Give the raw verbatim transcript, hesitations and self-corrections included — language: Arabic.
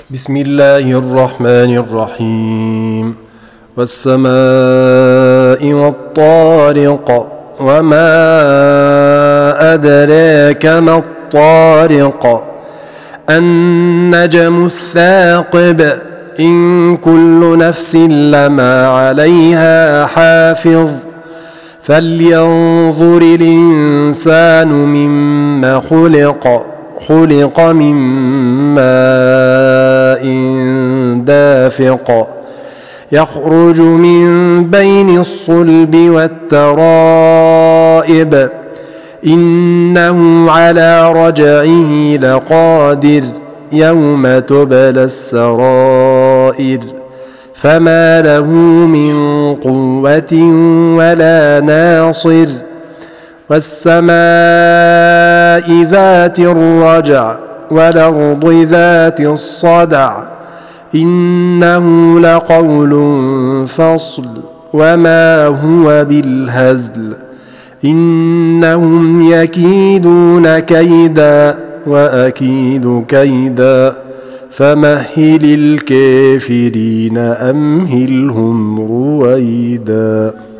بسم الله الرحمن الرحيم. والسماء والطارق وما أدراك ما الطارق النجم الثاقب إن كل نفس لما عليها حافظ فلينظر الإنسان مما خلق خلق من ماء دافق يخرج من بين الصلب والترائب إنه على رجعه لقادر يوم تبلى السرائر فما له من قوة ولا ناصر والسماء ذات الرجع والأرض ذات الصدع إنه لقول فصل وما هو بالهزل إنهم يكيدون كيدا وأكيد كيدا فمهل الكافرين أمهلهم رويدا.